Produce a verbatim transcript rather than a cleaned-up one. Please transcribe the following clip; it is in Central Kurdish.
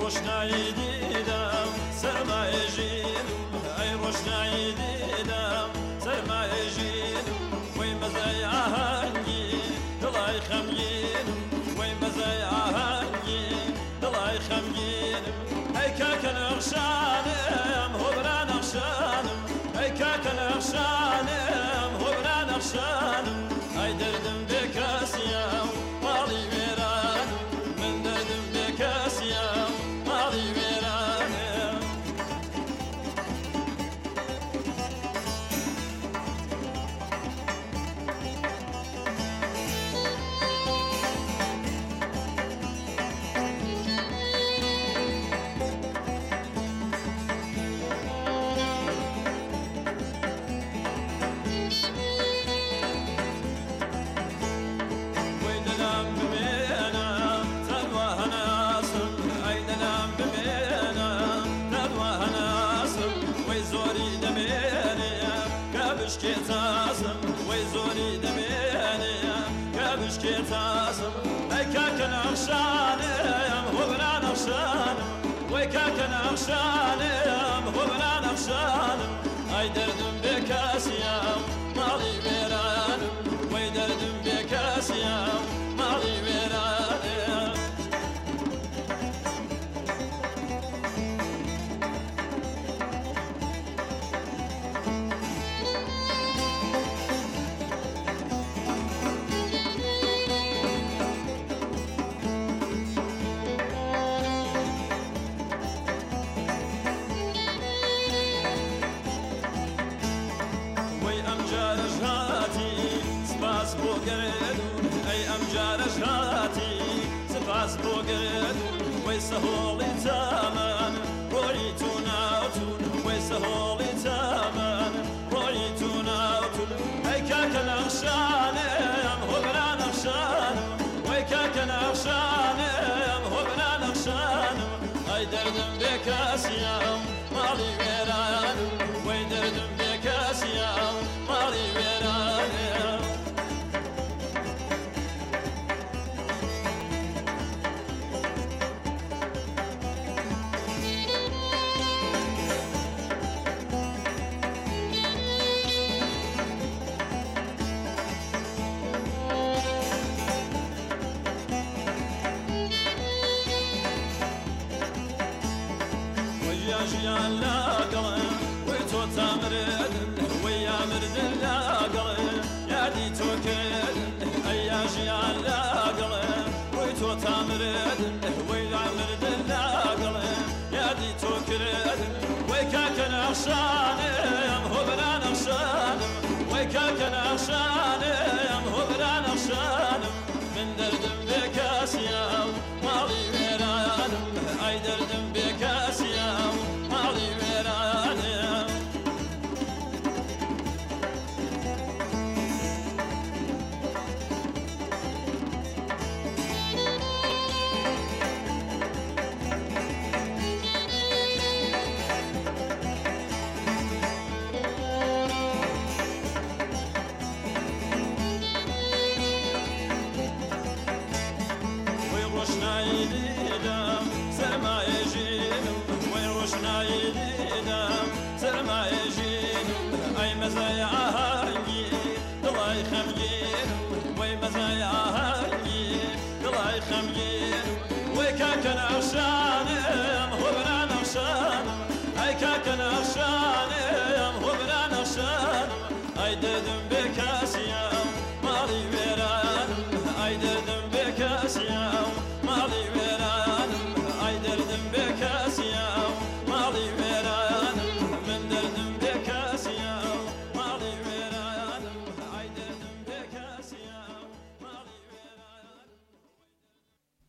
روشنایی دیدم سرمایه ژینم ای روشنایی دیدم سرمایه ژینم وی مزای آهنگی دڵای خەمگینم وی مزای آهنگی دڵای خەمگینم ئەی کاکە نەخشانم هۆبرا نەخشانم ئەی کاکە نەخشانم هۆبرا نەخشانم ئەی دەردم بێ کەسیە و ماڵی وێرانم من دەردم بێ کەسیە و ماڵی وێرانم بشکێتاسم وەی زۆری دەمێنێ کە بشکێتاسم ئەی کاکە نەخشانم هۆبرا نەخشانم وەی کاکە نەخشانم هۆبرا نەخشانم ئەی دەردم بێ کەسیە و ماڵی وێرانم وەی دەردم بێ کەسیە و ماڵی وێرانم ئەی ئەم جارەش هاتی سپاس بۆ گردون وەی سەهۆڵی تامان ڕۆی تو ناوتون وەی سەهۆڵی تامان ڕۆی تو ناوتون ئەی کاکە نەخشانم هۆبرا نەخشانم وەی کاکە نەخشانم هۆبرا نەخشانم ئەی دەردم بێ کەسیە و ماڵی وێرانم وەی دەردم بێ کەسیە و ماڵی وێرانم ژیان لاگەڵێ وەی تۆ تامردن وەی یامردن لاگەڵێ یادی تۆ کردن ئەی یا ژیان لاگەڵێ وەی تۆ تامردن وەی یامردن لاگەڵێ یادی تۆ کردن وەی کاکە نەخشانم هۆبرا نەخشانم وەی کاکە نەخشانم هۆبرا نەخشانم من دەردم بێ کەسیە و ماڵی وێرانم ئەی دەردم بێ کەسیە و ماڵی وێرانم روشنایی دیدم سرمایه ژینم وەی روشنایی دیدم سرمایه ژینم ئەی مەزای ئاهەنگی دڵای خەمگینم وەی مەزای ئاهەنگی دڵای خەمگینم وەی کاکە نەخشانم هۆبرا نەخشانم ئەی کاکە نەخشانم هۆبرا نەخشانم ئەی دەردم بێ کەسیە و ماڵی وێرانم ئەی دەردم